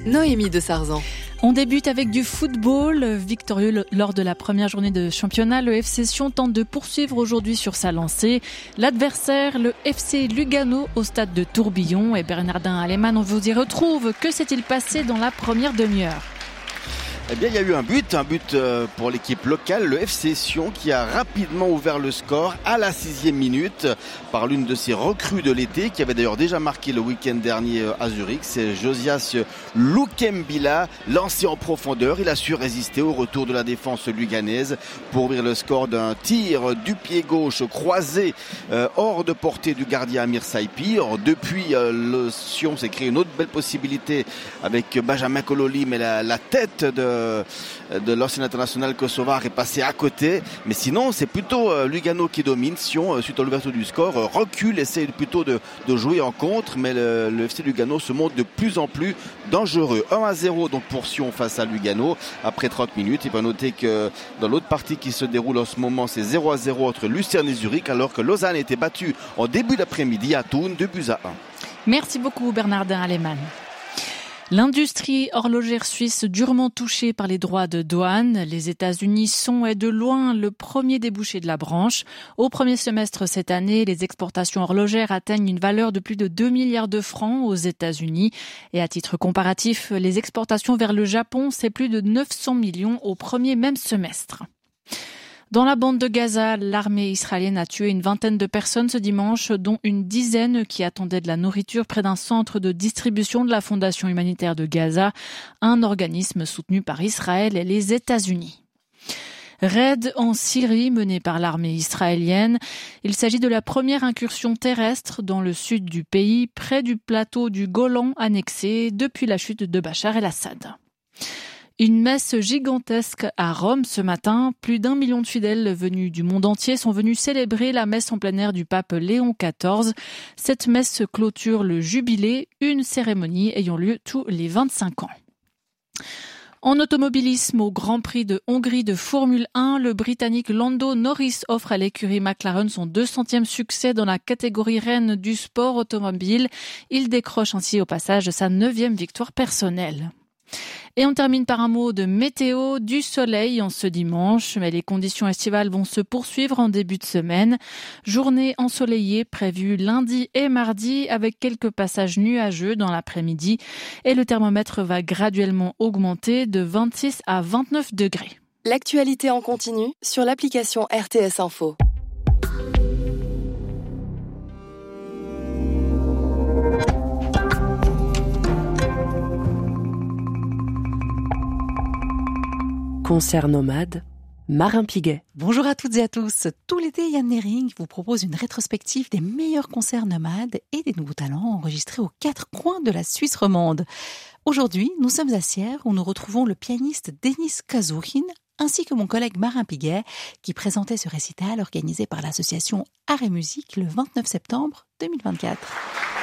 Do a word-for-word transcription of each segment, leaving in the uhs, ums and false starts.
Noémie de Sarzan. On débute avec du football. Victorieux lors de la première journée de championnat, le F C Sion tente de poursuivre aujourd'hui sur sa lancée. L'adversaire, le F C Lugano, au stade de Tourbillon. Et Bernardin Aleman, on vous y retrouve. Que s'est-il passé dans la première demi-heure ? Eh bien, il y a eu un but, un but pour l'équipe locale, le F C Sion, qui a rapidement ouvert le score à la sixième minute par l'une de ses recrues de l'été, qui avait d'ailleurs déjà marqué le week-end dernier à Zurich. C'est Josias Lukembila, lancé en profondeur. Il a su résister au retour de la défense luganaise pour ouvrir le score d'un tir du pied gauche croisé euh, hors de portée du gardien Amir Saipir. Depuis, euh, le Sion s'est créé une autre belle possibilité avec Benjamin Kololi, mais la, la tête de de l'ancien international kosovar est passé à côté, mais sinon c'est plutôt euh, Lugano qui domine. Sion, euh, suite à l'ouverture du score, euh, recule, essaie plutôt de, de jouer en contre, mais le, le F C Lugano se montre de plus en plus dangereux. un à zéro donc pour Sion face à Lugano après trente minutes. Il faut noter que dans l'autre partie qui se déroule en ce moment, c'est zéro à zéro entre Lucerne et Zurich, alors que Lausanne était battue en début d'après-midi à Thun, deux buts à un. Merci beaucoup Bernardin Aleman. L'industrie horlogère suisse durement touchée par les droits de douane. Les États-Unis sont et de loin le premier débouché de la branche. Au premier semestre cette année, les exportations horlogères atteignent une valeur de plus de deux milliards de francs aux États-Unis. Et à titre comparatif, les exportations vers le Japon, c'est plus de neuf cents millions au premier même semestre. Dans la bande de Gaza, l'armée israélienne a tué une vingtaine de personnes ce dimanche, dont une dizaine qui attendaient de la nourriture près d'un centre de distribution de la Fondation humanitaire de Gaza, un organisme soutenu par Israël et les États-Unis. Raid en Syrie mené par l'armée israélienne. Il s'agit de la première incursion terrestre dans le sud du pays, près du plateau du Golan annexé depuis la chute de Bachar el-Assad. Une messe gigantesque à Rome ce matin. Plus d'un million de fidèles venus du monde entier sont venus célébrer la messe en plein air du pape Léon quatorze. Cette messe clôture le jubilé, une cérémonie ayant lieu tous les vingt-cinq ans. En automobilisme, au Grand Prix de Hongrie de Formule un, le Britannique Lando Norris offre à l'écurie McLaren son deux centième succès dans la catégorie reine du sport automobile. Il décroche ainsi au passage sa neuvième victoire personnelle. Et on termine par un mot de météo, du soleil en ce dimanche, mais les conditions estivales vont se poursuivre en début de semaine. Journée ensoleillée prévue lundi et mardi avec quelques passages nuageux dans l'après-midi et le thermomètre va graduellement augmenter de vingt-six à vingt-neuf degrés. L'actualité en continu sur l'application R T S Info. Concert nomade, Marin Piguet. Bonjour à toutes et à tous. Tout l'été, Yann Nering vous propose une rétrospective des meilleurs concerts nomades et des nouveaux talents enregistrés aux quatre coins de la Suisse romande. Aujourd'hui, nous sommes à Sierre où nous retrouvons le pianiste Denis Kazouhin ainsi que mon collègue Marin Piguet qui présentait ce récital organisé par l'association Art et Musique le vingt-neuf septembre deux mille vingt-quatre.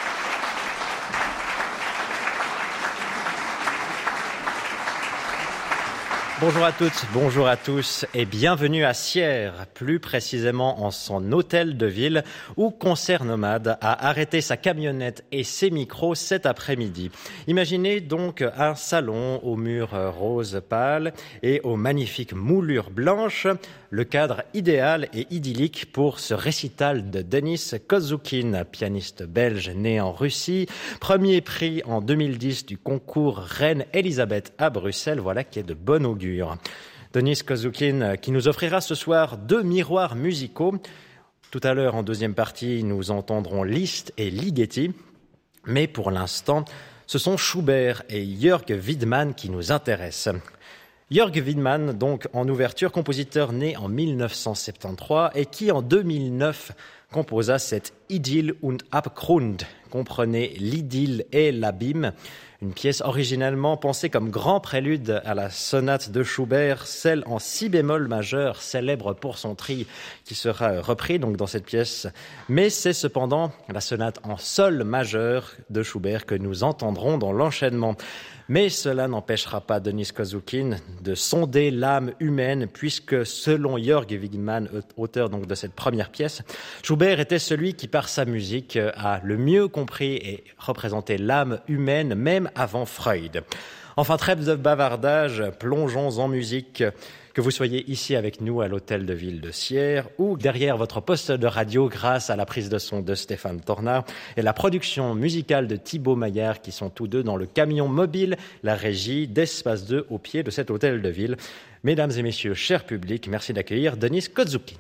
Bonjour à toutes, bonjour à tous et bienvenue à Sierre, plus précisément en son hôtel de ville où Concert Nomade a arrêté sa camionnette et ses micros cet après-midi. Imaginez donc un salon aux murs rose pâle et aux magnifiques moulures blanches, le cadre idéal et idyllique pour ce récital de Denis Kazouhin, pianiste belge né en Russie, premier prix en deux mille dix du concours Reine Elisabeth à Bruxelles, voilà qui est de bon augure. Denis Kazouhin qui nous offrira ce soir deux miroirs musicaux. Tout à l'heure, en deuxième partie, nous entendrons Liszt et Ligeti. Mais pour l'instant, ce sont Schubert et Jörg Widmann qui nous intéressent. Jörg Widmann, donc en ouverture, compositeur né en dix-neuf cent soixante-treize et qui en deux mille neuf composa cette Idyll und Abgrund, comprenez l'idylle et l'abîme, une pièce originellement pensée comme grand prélude à la sonate de Schubert, celle en si bémol majeur, célèbre pour son tri, qui sera repris donc dans cette pièce. Mais c'est cependant la sonate en sol majeur de Schubert que nous entendrons dans l'enchaînement. Mais cela n'empêchera pas Denis Kazouhin de sonder l'âme humaine, puisque selon Jörg Widmann, auteur donc de cette première pièce, Schubert Schubert était celui qui, par sa musique, a le mieux compris et représenté l'âme humaine, même avant Freud. Enfin, trêve de bavardage, plongeons en musique. Que vous soyez ici avec nous à l'hôtel de ville de Sierre ou derrière votre poste de radio grâce à la prise de son de Stéphane Tornard et la production musicale de Thibaut Maillard qui sont tous deux dans le camion mobile, la régie d'Espace deux au pied de cet hôtel de ville. Mesdames et messieurs, cher public, merci d'accueillir Denis Kozoukin.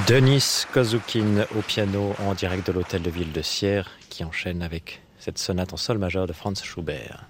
Denis Kozoukine au piano en direct de l'hôtel de ville de Sierre qui enchaîne avec cette sonate en sol majeur de Franz Schubert.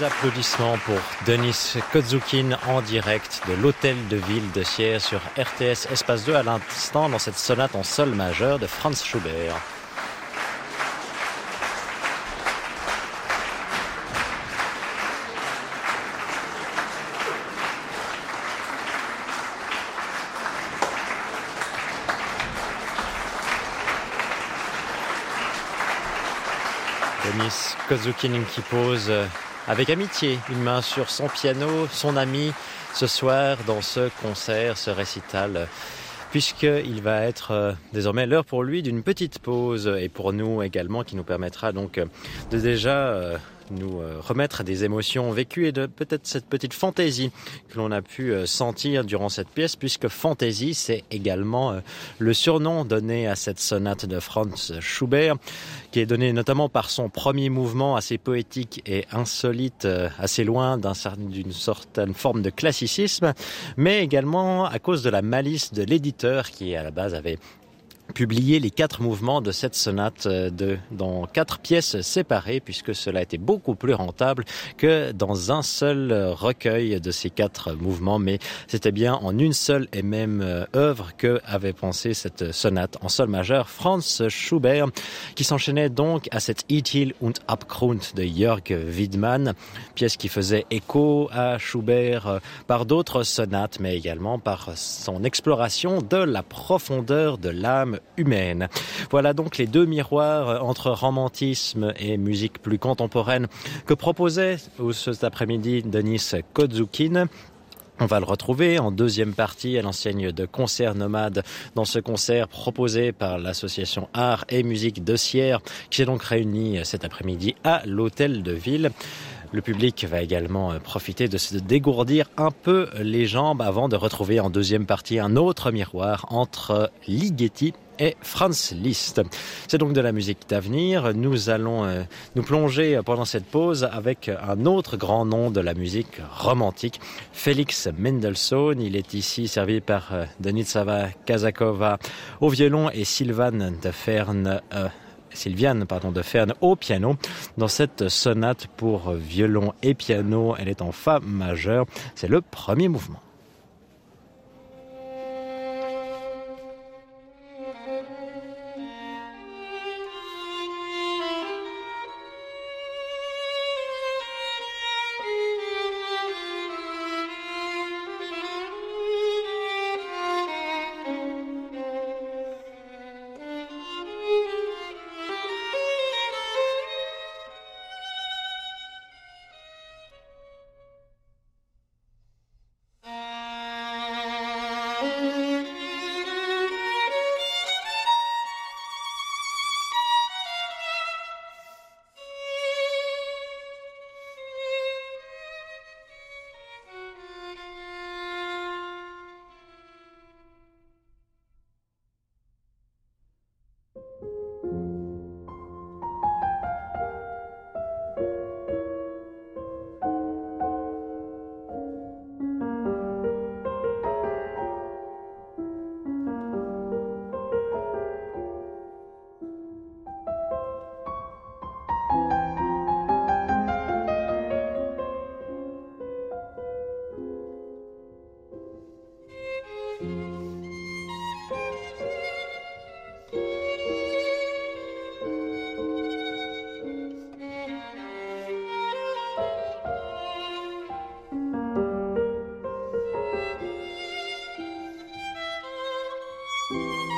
applaudissements pour Denis Kodzoukin en direct de l'Hôtel de Ville de Sierre sur R T S Espace deux à l'instant dans cette sonate en sol majeur de Franz Schubert. Denis Kodzoukin qui pose avec amitié une main sur son piano, son ami, ce soir dans ce concert, ce récital, puisqu'il va être désormais l'heure pour lui d'une petite pause et pour nous également qui nous permettra donc de déjà nous remettre des émotions vécues et de peut-être cette petite fantaisie que l'on a pu sentir durant cette pièce, puisque fantaisie, c'est également le surnom donné à cette sonate de Franz Schubert, qui est donné notamment par son premier mouvement assez poétique et insolite, assez loin d'un, d'une certaine forme de classicisme, mais également à cause de la malice de l'éditeur qui à la base avait publié les quatre mouvements de cette sonate de, dans quatre pièces séparées, puisque cela était beaucoup plus rentable que dans un seul recueil de ces quatre mouvements, mais c'était bien en une seule et même œuvre que avait pensé cette sonate en sol majeur Franz Schubert, qui s'enchaînait donc à cette Idyll und Abgrund de Jörg Widmann, pièce qui faisait écho à Schubert par d'autres sonates, mais également par son exploration de la profondeur de l'âme humaine. Voilà donc les deux miroirs entre romantisme et musique plus contemporaine que proposait cet après-midi Denis Kodzoukin. On va le retrouver en deuxième partie à l'enseigne de Concert Nomade dans ce concert proposé par l'association Art et Musique de Sierre, qui s'est donc réunie cet après-midi à l'Hôtel de Ville. Le public va également profiter de se dégourdir un peu les jambes avant de retrouver en deuxième partie un autre miroir entre Ligeti et Franz Liszt. C'est donc de la musique d'avenir. Nous allons euh, nous plonger pendant cette pause avec un autre grand nom de la musique romantique, Félix Mendelssohn. Il est ici servi par euh, Denitsava Kazakova au violon et Sylvane de Ferne euh, Sylviane pardon, de Ferne au piano. Dans cette sonate pour violon et piano, elle est en fa majeur. C'est le premier mouvement. Thank you.